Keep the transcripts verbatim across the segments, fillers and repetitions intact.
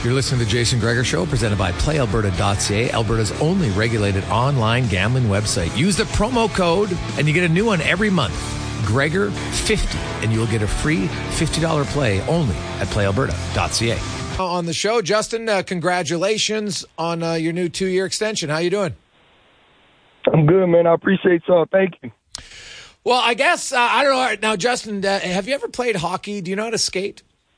You're listening to the Jason Gregor Show, presented by play alberta dot c a, Alberta's only regulated online gambling website. Use the promo code, and you get a new one every month, Gregor fifty, and you'll get a free fifty dollars play only at play alberta dot c a. On the show, Justin, uh, congratulations on uh, your new two-year extension. How you doing? I'm good, man. I appreciate y'all. Thank you. Well, I guess, uh, I don't know. Now, Justin, uh, have you ever played hockey? Do you know how to skate?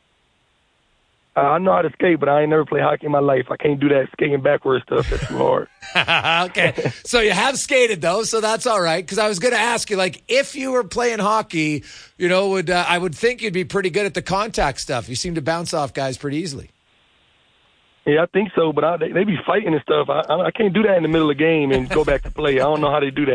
Uh, I know how to skate, but I ain't never played hockey in my life. I can't do that skating backwards stuff. That's too hard. Okay. So you have skated, though, so that's all right. Because I was going to ask you, like, if you were playing hockey, you know, would uh, I would think you'd be pretty good at the contact stuff. You seem to bounce off guys pretty easily. Yeah, I think so, but I, they, they be fighting and stuff. I, I, I can't do that in the middle of the game and go back to play. I don't know how they do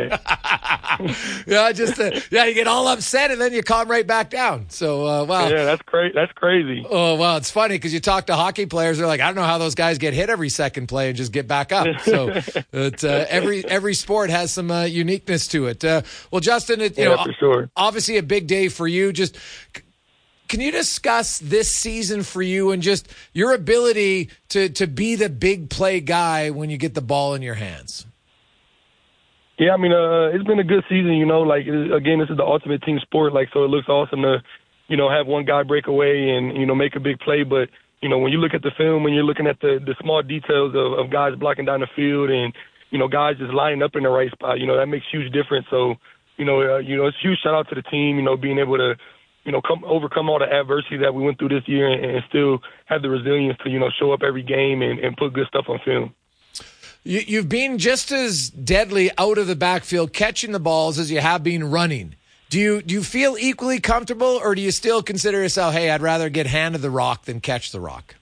that. yeah, just uh, yeah, you get all upset and then you calm right back down. So, uh, wow. Yeah, that's crazy. That's crazy. Oh, well, it's funny because you talk to hockey players, they're like, I don't know how those guys get hit every second play and just get back up. So, it's, uh, every every sport has some uh, uniqueness to it. Uh, well, Justin, it, you yeah, know, for sure. Obviously a big day for you. Just. Can you discuss this season for you and just your ability to, to be the big play guy when you get the ball in your hands? Yeah, I mean, uh, it's been a good season, you know. Like, again, this is the ultimate team sport, like, so it looks awesome to, you know, have one guy break away and, you know, make a big play. But, you know, when you look at the film, when you're looking at the, the small details of, of guys blocking down the field and, you know, guys just lining up in the right spot, you know, that makes huge difference. So, you know, uh, you know, it's a huge shout out to the team, you know, being able to, you know, come overcome all the adversity that we went through this year and, and still have the resilience to, you know, show up every game and, and put good stuff on film. You, you've been just as deadly out of the backfield catching the balls as you have been running. Do you do you feel equally comfortable, or do you still consider yourself, hey, I'd rather get handed the rock than catch the rock?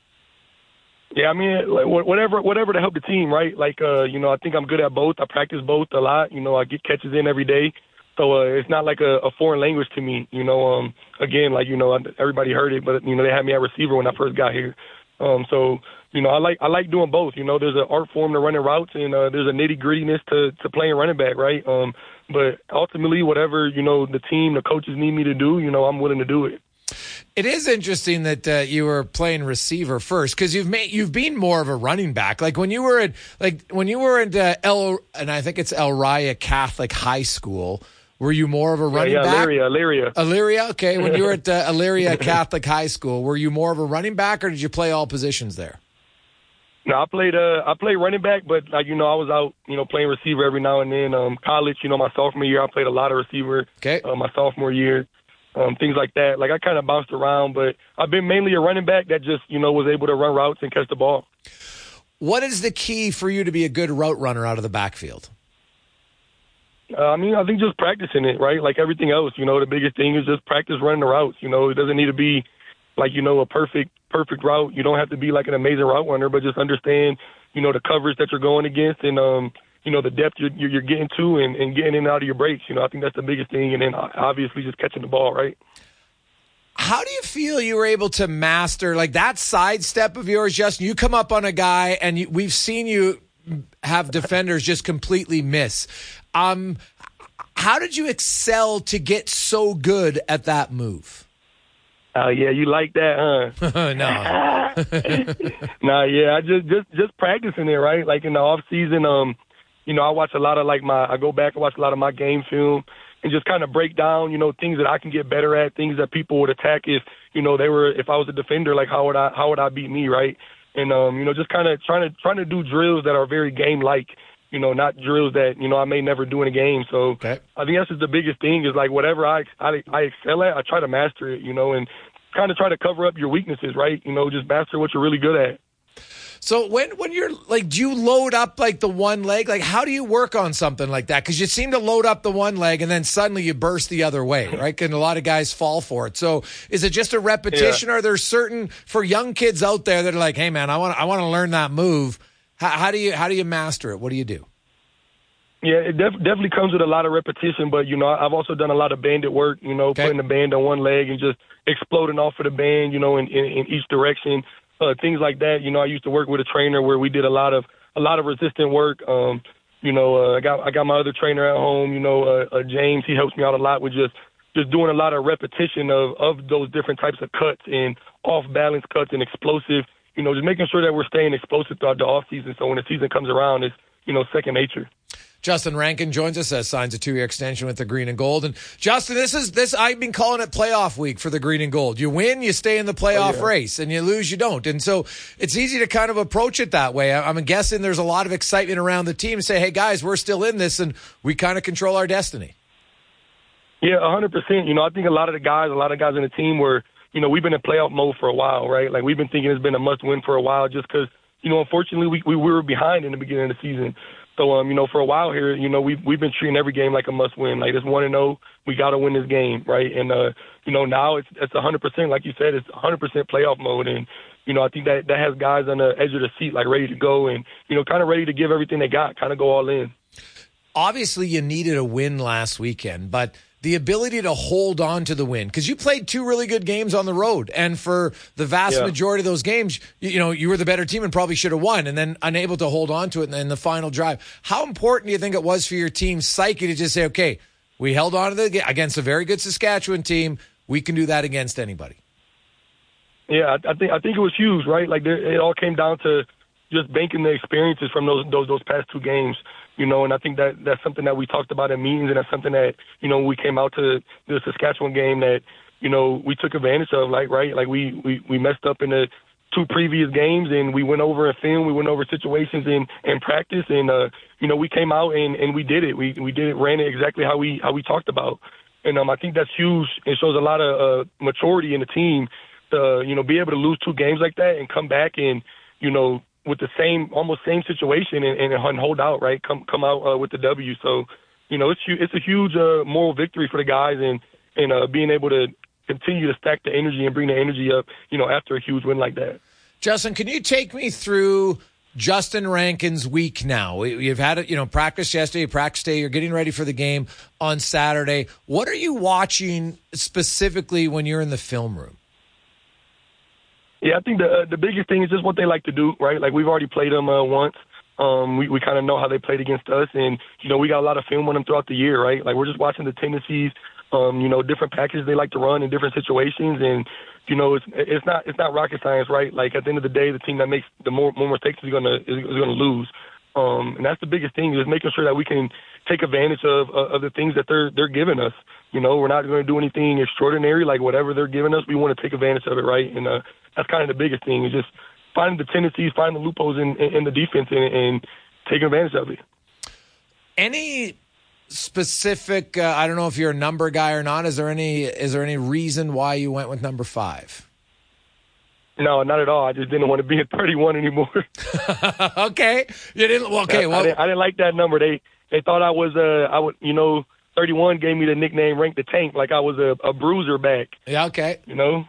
Yeah, I mean, like, whatever whatever to help the team, right? Like, uh, you know, I think I'm good at both. I practice both a lot. You know, I get catches in every day. So uh, it's not like a, a foreign language to me, you know. Um, again, like, you know, everybody heard it, but, you know, they had me at receiver when I first got here. Um, so, you know, I like I like doing both. You know, there's an art form to running routes, and uh, there's a nitty-grittiness to, to playing running back, right? Um, but ultimately, whatever, you know, the team, the coaches need me to do, you know, I'm willing to do it. It is interesting that uh, you were playing receiver first, because you've made you've been more of a running back. Like when you were at like when you were at uh, El and I think it's El Raya Catholic High School. Were you more of a running yeah, yeah, back? Elyria, Elyria. Elyria, okay. When you were at uh, Elyria Catholic High School, were you more of a running back, or did you play all positions there? No, I played. Uh, I played running back, but like you know, I was out, you know, playing receiver every now and then. Um, college, you know, my sophomore year, I played a lot of receiver. Okay. Uh, my sophomore year, um, things like that. Like I kind of bounced around, but I've been mainly a running back that just, you know, was able to run routes and catch the ball. What is the key for you to be a good route runner out of the backfield? Uh, I mean, I think just practicing it, right? Like everything else, you know, the biggest thing is just practice running the routes. You know, it doesn't need to be like, you know, a perfect, perfect route. You don't have to be like an amazing route runner, but just understand, you know, the coverage that you're going against and, um, you know, the depth you're, you're getting to and, and getting in and out of your breaks. You know, I think that's the biggest thing. And then obviously just catching the ball, right? How do you feel you were able to master like that sidestep of yours, Justin? You come up on a guy and you, we've seen you have defenders just completely miss. Um, how did you excel to get so good at that move? Oh, uh, yeah, you like that, huh? No. Nah, yeah, I just, just, just practicing it, right? Like in the off season, um, you know, I watch a lot of like my, I go back and watch a lot of my game film and just kind of break down, you know, things that I can get better at, things that people would attack if, you know, they were, if I was a defender, like how would I, how would I beat me, right? And, um, you know, just kind of trying to, trying to do drills that are very game-like, you know, not drills that, you know, I may never do in a game. So okay. I think that's just the biggest thing is like whatever I, I, I excel at, I try to master it, you know, and kind of try to cover up your weaknesses, right? You know, just master what you're really good at. So when, when you're like, do you load up like the one leg? Like, how do you work on something like that? Because you seem to load up the one leg and then suddenly you burst the other way, right? And a lot of guys fall for it. So is it just a repetition? Yeah. Are there certain, for young kids out there that are like, hey man, I want I want to learn that move. How, how do you how do you master it? What do you do? Yeah, it def- definitely comes with a lot of repetition, but, you know, I've also done a lot of banded work, you know, okay. putting the band on one leg and just exploding off of the band, you know, in, in, in each direction, uh, things like that. You know, I used to work with a trainer where we did a lot of a lot of resistant work. Um, you know, uh, I got I got my other trainer at home, you know, uh, uh, James. He helps me out a lot with just just doing a lot of repetition of, of those different types of cuts and off-balance cuts and explosive, you know, just making sure that we're staying explosive throughout the offseason. So when the season comes around, it's, you know, second nature. Justin Rankin joins us as signs a two-year extension with the Green and Gold. And Justin, this is this I've been calling it playoff week for the Green and Gold. You win, you stay in the playoff oh, yeah. race, and you lose, you don't. And so it's easy to kind of approach it that way. I'm guessing there's a lot of excitement around the team to say, hey, guys, we're still in this, and we kind of control our destiny. Yeah, one hundred percent. You know, I think a lot of the guys, a lot of guys in the team were, you know, we've been in playoff mode for a while, right? Like, we've been thinking it's been a must-win for a while just because, you know, unfortunately, we, we we were behind in the beginning of the season. So, um, you know, for a while here, you know, we've, we've been treating every game like a must-win. Like, it's one and oh, we got to win this game, right? And, uh, you know, now it's it's one hundred percent. Like you said, it's one hundred percent playoff mode. And, you know, I think that, that has guys on the edge of the seat, like, ready to go and, you know, kind of ready to give everything they got, kind of go all in. Obviously, you needed a win last weekend, but the ability to hold on to the win, because you played two really good games on the road, and for the vast yeah. majority of those games, you, you know, you were the better team and probably should have won, and then unable to hold on to it in the final drive. How important do you think it was for your team's psyche to just say, okay, we held on to the against a very good Saskatchewan team, we can do that against anybody? Yeah, I, I think I think it was huge, right? Like, there, it all came down to just banking the experiences from those those those past two games. You know, and I think that that's something that we talked about in meetings, and that's something that, you know, we came out to the Saskatchewan game that, you know, we took advantage of, like, right? Like, we, we, we messed up in the two previous games, and we went over in film, we went over situations in, in practice, and, uh, you know, we came out and, and we did it. We we did it, ran it exactly how we how we talked about. And um, I think that's huge. It shows a lot of uh, maturity in the team to, you know, be able to lose two games like that and come back and, you know, with the same, almost same situation and, and hold out, right? Come come out uh, with the W. So, you know, it's it's a huge uh, moral victory for the guys, and and uh, being able to continue to stack the energy and bring the energy up, you know, after a huge win like that. Justin, can you take me through Justin Rankin's week now? You've had it, you know, practice yesterday, practice day. You're getting ready for the game on Saturday. What are you watching specifically when you're in the film room? Yeah, I think the uh, the biggest thing is just what they like to do, right? Like, we've already played them uh, once. Um, we we kind of know how they played against us, and, you know, we got a lot of film on them throughout the year, right? Like, we're just watching the tendencies, um, you know, different packages they like to run in different situations, and, you know, it's it's not it's not rocket science, right? Like, at the end of the day, the team that makes the more more mistakes is gonna is, is gonna lose. Um, and that's the biggest thing, is making sure that we can take advantage of uh, of the things that they're they're giving us. You know, we're not going to do anything extraordinary. Like, whatever they're giving us, we want to take advantage of it, right? And uh, that's kind of the biggest thing, is just finding the tendencies, finding the loopholes in, in, in the defense, and, and taking advantage of it. Any specific, uh, I don't know if you're a number guy or not, is there any is there any reason why you went with number five? No, not at all. I just didn't want to be at thirty-one anymore. Okay. You didn't, well, okay. Well, I, I, didn't, I didn't like that number. They they thought I was, uh, I would, you know, thirty-one gave me the nickname Rank the Tank, like I was a, a bruiser back. Yeah, okay. You know?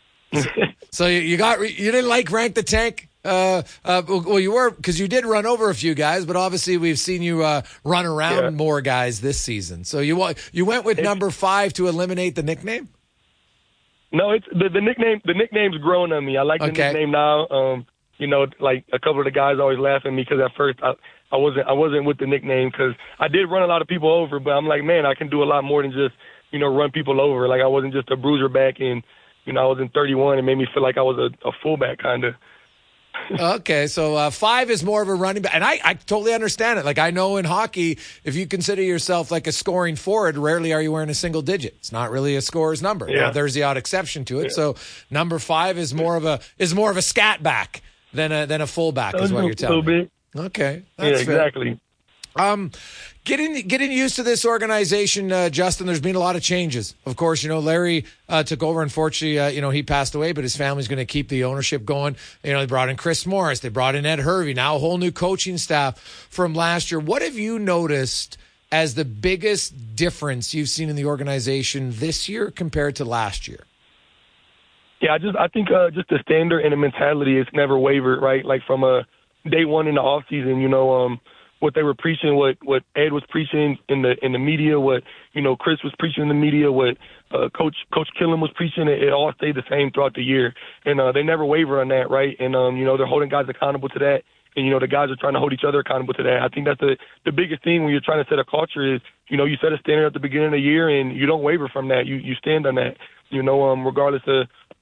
So you got, you didn't like Rank the Tank? Uh, uh, well, you were, because you did run over a few guys, but obviously we've seen you uh, run around yeah. more guys this season. So you you went with it's, number five to eliminate the nickname? No, it's the, the nickname. The nickname's grown on me. I like the okay. nickname now. Um, you know, like a couple of the guys always laugh at me because at first I, I wasn't I wasn't with the nickname because I did run a lot of people over, but I'm like, man, I can do a lot more than just, you know, run people over. Like, I wasn't just a bruiser back, and, you know, I was in thirty-one. It made me feel like I was a, a fullback kind of. Okay, so uh, five is more of a running back. And I, I totally understand it. Like, I know in hockey, if you consider yourself like a scoring forward, rarely are you wearing a single digit. It's not really a scorer's number. Yeah. Now, there's the odd exception to it. Yeah. So number five is more of a is more of a scat back than a than a fullback, is what you're telling me. Bit. Okay, that's yeah, exactly. Fair. Um, getting getting used to this organization, uh, Justin. There's been a lot of changes. Of course, you know, Larry uh, took over. Unfortunately, uh, you know, he passed away, but his family's going to keep the ownership going. You know, they brought in Chris Morris. They brought in Ed Hervey. Now a whole new coaching staff from last year. What have you noticed as the biggest difference you've seen in the organization this year compared to last year? Yeah, I just I think uh, just the standard and the mentality has never wavered, right? Like, from a uh, day one in the off season, you know, um. what they were preaching, what, what Ed was preaching in the in the media, what, you know, Chris was preaching in the media, what uh, Coach Coach Killen was preaching, it, it all stayed the same throughout the year. And uh, they never waver on that, right? And, um, you know, they're holding guys accountable to that. And, you know, the guys are trying to hold each other accountable to that. I think that's the, the biggest thing when you're trying to set a culture is, you know, you set a standard at the beginning of the year and you don't waver from that. You you stand on that, you know, um, regardless of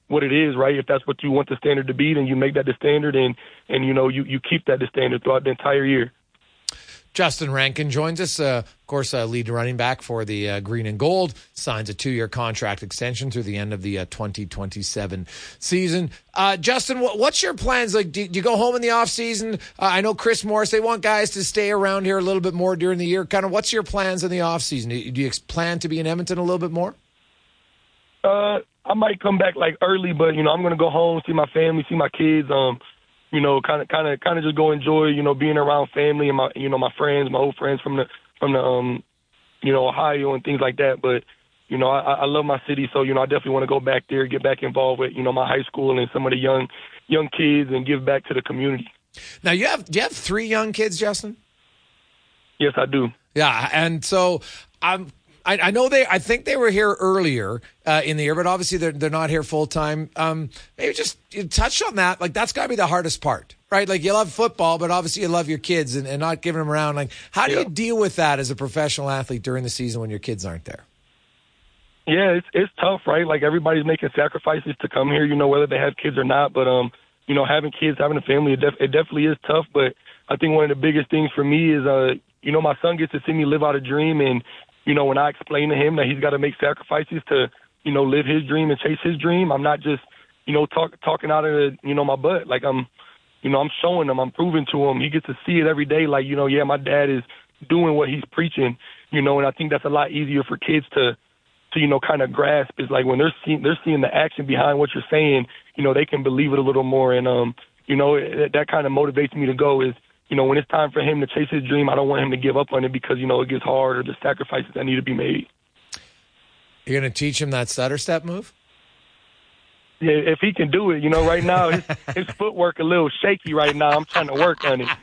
what it is, right? If that's what you want the standard to be, then you make that the standard, and, and you know, you, you keep that the standard throughout the entire year. Justin Rankin joins us, uh, of course, uh, lead running back for the uh, Green and Gold, signs a two-year contract extension through the end of the uh, twenty twenty-seven season. Uh, Justin, what, what's your plans? Like, do, do you go home in the offseason? Uh, I know Chris Morris, they want guys to stay around here a little bit more during the year. Kind of what's your plans in the offseason? Do, do you plan to be in Edmonton a little bit more? Uh, I might come back, like, early, but, you know, I'm going to go home, see my family, see my kids, um, you know, kind of, kind of, kind of just go enjoy, you know, being around family and my, you know, my friends, my old friends from the, from the, um, you know, Ohio and things like that. But, you know, I, I love my city, so, you know, I definitely want to go back there, get back involved with, you know, my high school and some of the young, young kids and give back to the community. Now, you have, do you have three young kids, Justin? Yes, I do. Yeah, and so I'm. I, I know they. I think they were here earlier uh, in the year, but obviously they're they're not here full time. Um, maybe just you touched on that. Like that's got to be the hardest part, right? Like you love football, but obviously you love your kids and, and not giving them around. Like how do yeah. you deal with that as a professional athlete during the season when your kids aren't there? Yeah, it's it's tough, right? Like everybody's making sacrifices to come here, you know, whether they have kids or not. But um, you know, having kids, having a family, it, def- it definitely is tough. But I think one of the biggest things for me is, uh, you know, my son gets to see me live out a dream. And, you know, when I explain to him that he's got to make sacrifices to, you know, live his dream and chase his dream, I'm not just, you know, talk, talking out of, the, you know, my butt. Like I'm, you know, I'm showing him, I'm proving to him. He gets to see it every day. Like, you know, yeah, my dad is doing what he's preaching, you know, and I think that's a lot easier for kids to, to, you know, kind of grasp is like when they're seeing, they're seeing the action behind what you're saying, you know, they can believe it a little more. And, um, you know, it, that kind of motivates me to go is, you know, when it's time for him to chase his dream, I don't want him to give up on it because, you know, it gets hard or the sacrifices that need to be made. You're going to teach him that stutter step move? Yeah, if he can do it. You know, right now, his, his footwork a little shaky right now. I'm trying to work on it.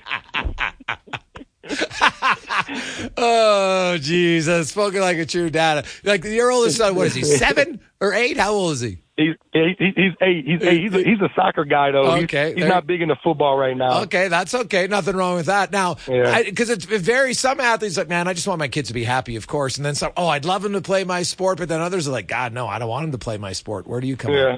Oh, Jesus. Spoken like a true dad. Like your oldest son, what is he, seven or eight? How old is he? He's he, he's eight. He's eight. He's a, he's a soccer guy though. Okay, he's, he's not big into football right now. Okay, that's okay. Nothing wrong with that. Now, because yeah. it varies. Some athletes like, man, I just want my kids to be happy, of course. And then some, oh, I'd love them to play my sport. But then others are like, God, no, I don't want him to play my sport. Where do you come yeah.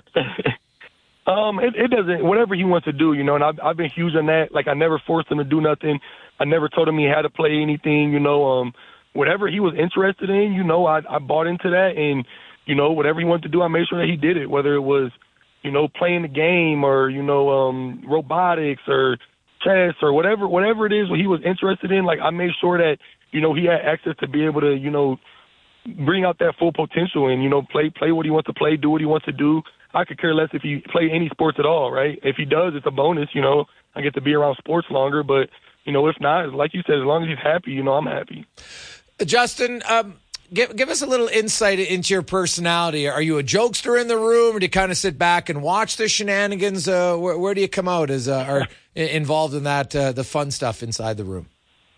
um, it, it doesn't. Whatever he wants to do, you know. And I've I've been huge on that. Like I never forced him to do nothing. I never told him he had to play anything. You know, um, whatever he was interested in, you know, I I bought into that and. You know, whatever he wanted to do, I made sure that he did it, whether it was, you know, playing the game or, you know, um, robotics or chess or whatever, whatever it is what he was interested in. Like, I made sure that, you know, he had access to be able to, you know, bring out that full potential and, you know, play, play what he wants to play, do what he wants to do. I could care less if he play any sports at all, right? If he does, it's a bonus, you know. I get to be around sports longer, but, you know, if not, like you said, as long as he's happy, you know, I'm happy. Justin, um, Give, give us a little insight into your personality. Are you a jokester in the room, or do you kind of sit back and watch the shenanigans? Uh, where, where do you come out as uh, are involved in that uh, the fun stuff inside the room?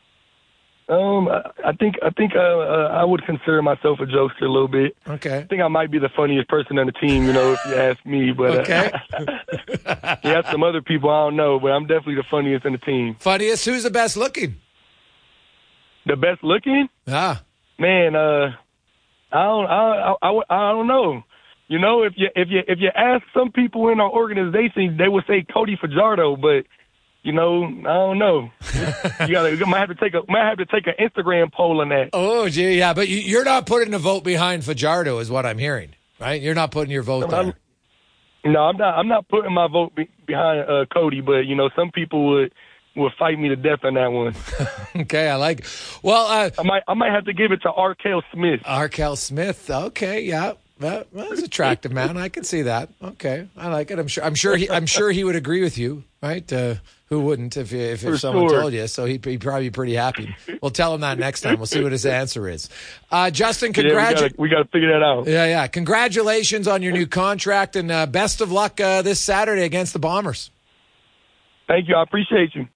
Um, I think I think uh, uh, I would consider myself a jokester a little bit. Okay. I think I might be the funniest person on the team, you know, if you ask me. But okay. Uh, you have some other people I don't know, but I'm definitely the funniest in the team. Funniest? Who's the best looking? The best looking? Ah. Man, uh, I don't, I, I, I, I don't know. You know, if you if you if you ask some people in our organization, they would say Cody Fajardo, but you know, I don't know. You gotta you might have to take a might have to take an Instagram poll on that. Oh, gee, yeah, but you, you're not putting a vote behind Fajardo, is what I'm hearing, right? You're not putting your vote there. I'm, no, I'm not. I'm not putting my vote be, behind uh, Cody, but you know, some people would. will fight me to death on that one. Okay, I like. Well, uh, I might I might have to give it to Arkell Smith. Arkell Smith. Okay, yeah, well, well, he's attractive man. I can see that. Okay, I like it. I'm sure. I'm sure. He, I'm sure he would agree with you, right? Uh, who wouldn't if if, if someone sure. told you? So he'd, he'd probably be pretty happy. We'll tell him that next time. We'll see what his answer is. Uh, Justin, congratulations. Yeah, we got to figure that out. Yeah, yeah. Congratulations on your new contract, and uh, best of luck uh, this Saturday against the Bombers. Thank you. I appreciate you.